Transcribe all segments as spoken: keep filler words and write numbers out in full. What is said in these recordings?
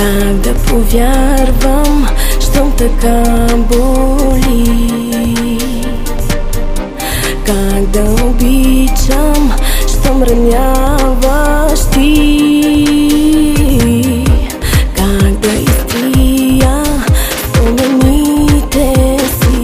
Как да повярвам, щом така боли? Как да обичам, щом раняваш ти? Как да изтрия спомените си?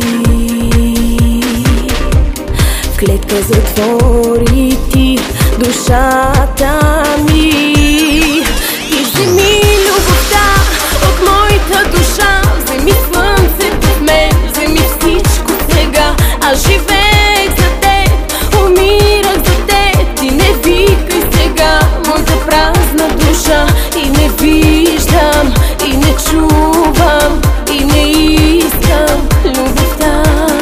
В клетка затвори ти душата ми. И вземи любовта от моята душа, вземи слънцето в мен, вземи всичко сега. Аз живеех за теб, умирах за теб. Ти не викай сега моята празна душа. И не виждам, и не чувам, и не искам любовта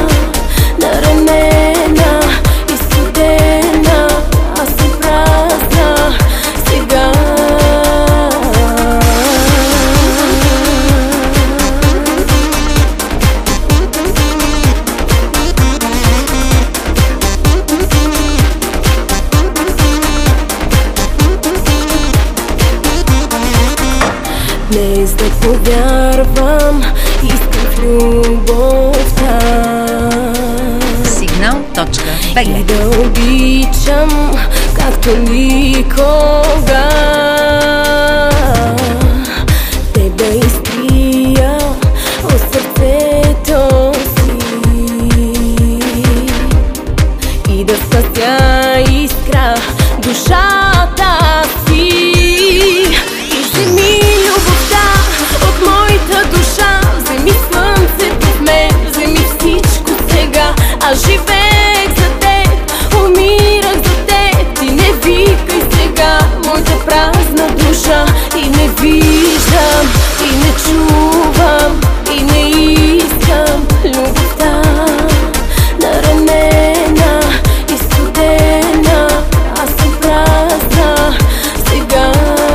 наранена и студена. Аз съм празна сега. Днес да повярвам, искам в любовта. Сигнал точка би джи. И да обичам, както никога. Те да изтрия от сърцето си и да спася искра душата си. И вземи любовта от моята душа, вземи слънцето в мен, вземи всичко сега. Аз живеех за теб, умирах за теб. Ти не викай сега моята празна душа. И не виждам, и не чувам, и не искам любовта наранена и студена. Аз съм празна сега.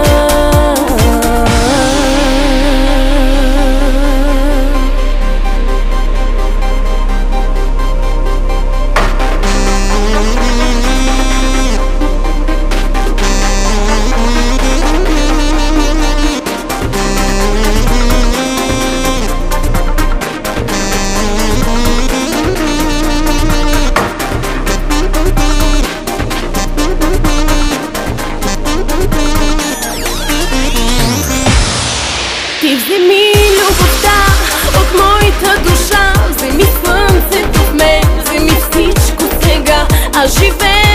Ти вземи любовта от моята душа, вземи слънцето в мен, вземи всичко сега. Аз живея